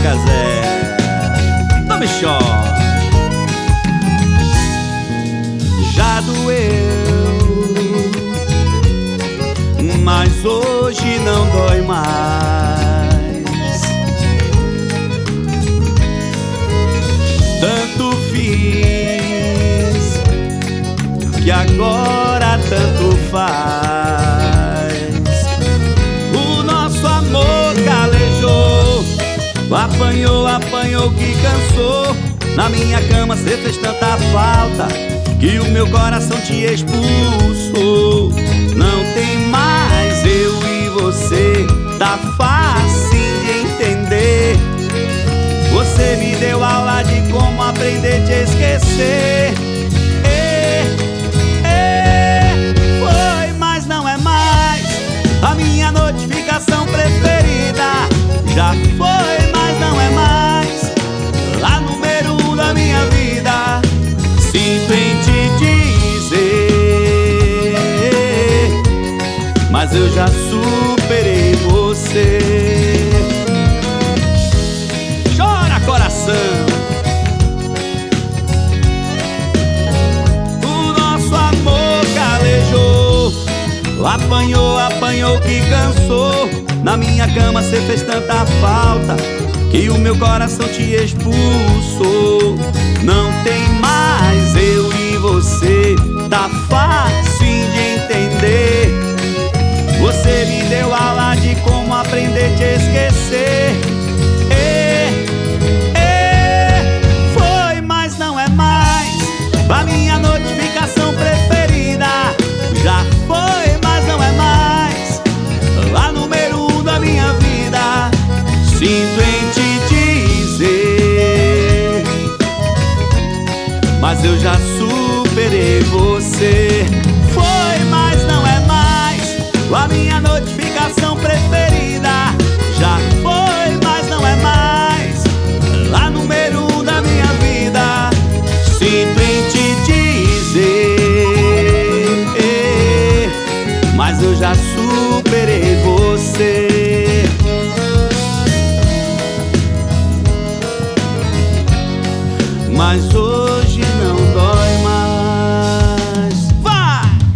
Casé, não me chore. Já doeu, mas hoje não dói mais. Tanto fiz que agora tanto faz. O nosso amor calejou, apanhou, apanhou que cansou. Na minha cama cê fez tanta falta que o meu coração te expulsou. Não tem mais eu e você, tá fácil de entender. Você me deu aula de como aprender a te esquecer. Foi, mas não é mais a minha notificação preferida. Já foi, mas não é mais a número 1 da minha vida. Sinto em te dizer, mas eu já superei você. Chora, coração. O nosso amor calejou, apanhou, apanhou que cansou. Na minha cama cê fez tanta falta que o meu coração te expulsou. Não tem mais eu e você, tá fácil de entender. Você me deu aula de como aprender a te esquecer. Foi, mas não é mais a minha notificação preferida. Já foi, mas não é mais a número 1 da minha vida. Sinto em te dizer, mas eu já superei você. Foi, mas não é mais a minha notificação preferida.